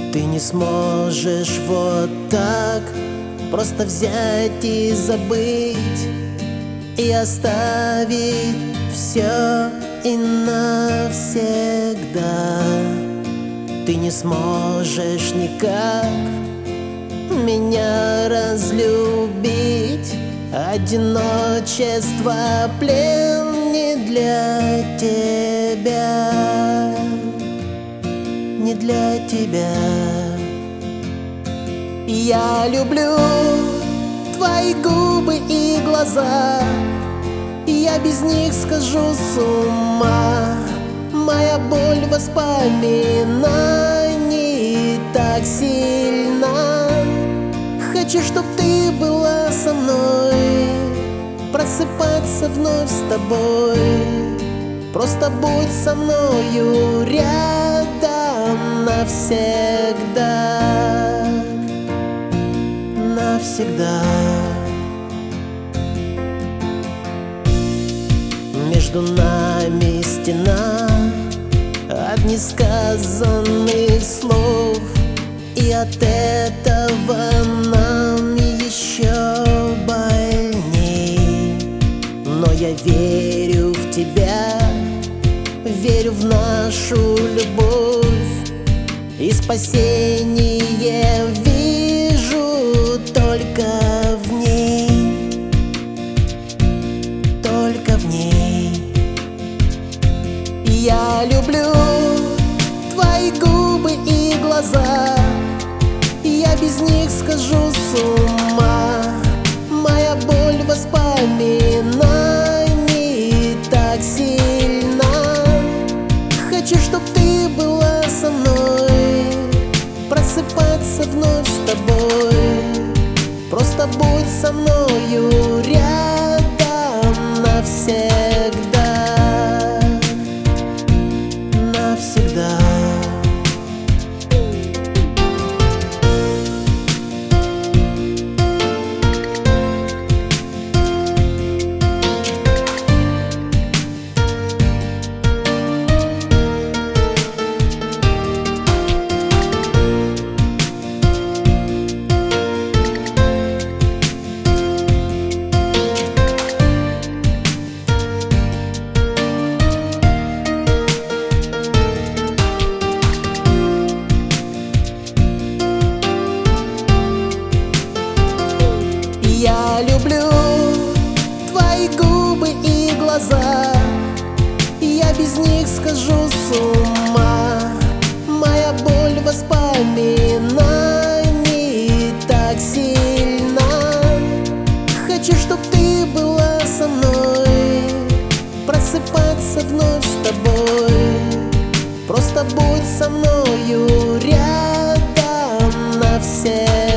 Ты не сможешь вот так просто взять и забыть, и оставить все и навсегда. Ты не сможешь никак меня разлюбить. Одиночество — плен не для тебя, не для тебя. Я люблю твои губы и глаза, я без них схожу с ума. Моя боль воспоминаний так сильна. Хочу, чтоб ты была со мной, просыпаться вновь с тобой. Просто будь со мною рядом навсегда, навсегда. Между нами стена от несказанных слов, и от этого нам еще больней. Но я верю в тебя, верю в нашу любовь, и спасение вижу только в ней, только в ней. Я люблю твои губы и глаза, я без них схожу с ума. Моя боль воспоминаний так сильна. Хочу, чтоб ты была со мной, просыпаться вновь с тобой. Просто будь со мною рядом навсегда, навсегда. Я люблю твои губы и глаза, я без них схожу с ума. Моя боль воспоминаний так сильна. Хочу, чтоб ты была со мной, просыпаться вновь с тобой. Просто будь со мною рядом навсегда.